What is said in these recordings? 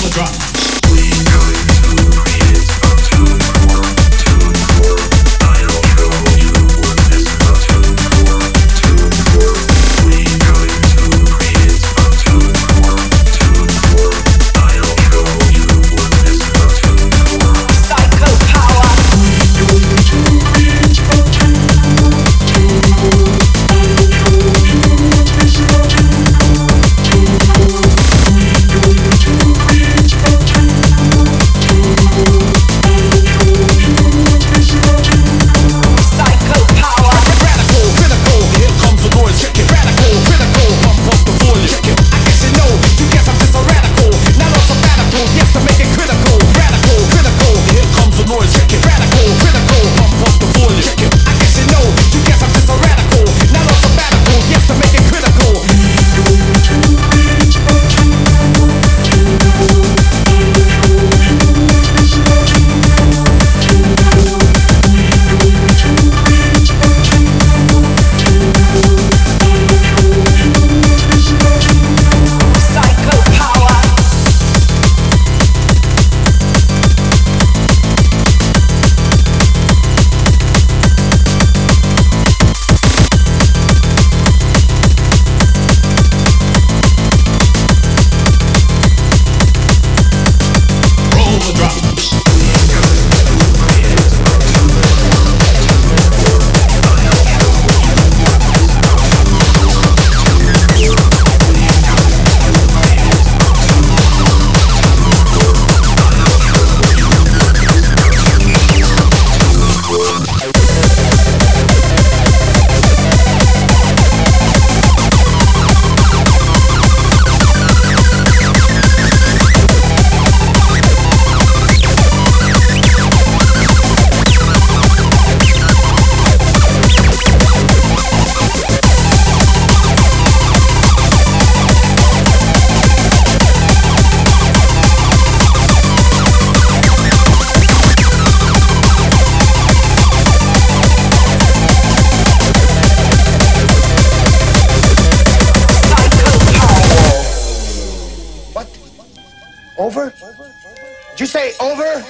Over? Did you say over?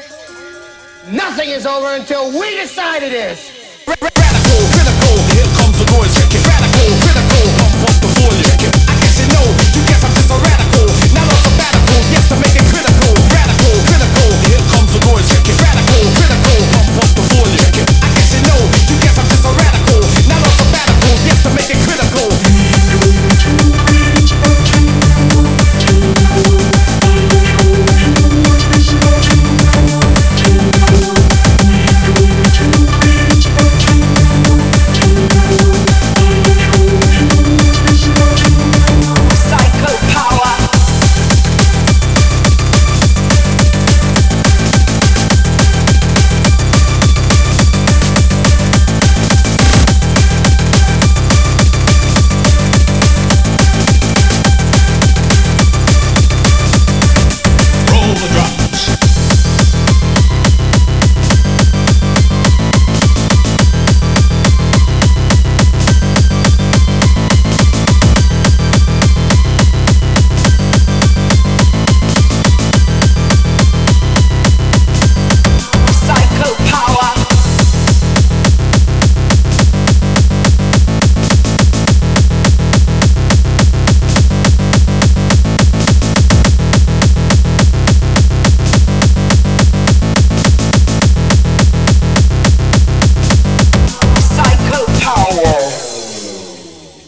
Nothing is over until we decide it is. Radical, critical, here comes the noise, check it. Radical, critical, pump the volume, check it. I guess you know, you guess I'm just a radical. Not a sabbatical, yes, to make it critical. Radical, critical, here comes the noise, check it. Radical, critical, pump the volume, check it. I guess you know, you guess I'm just a radical. Not a sabbatical, yes, to make it critical.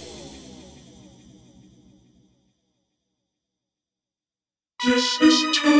This is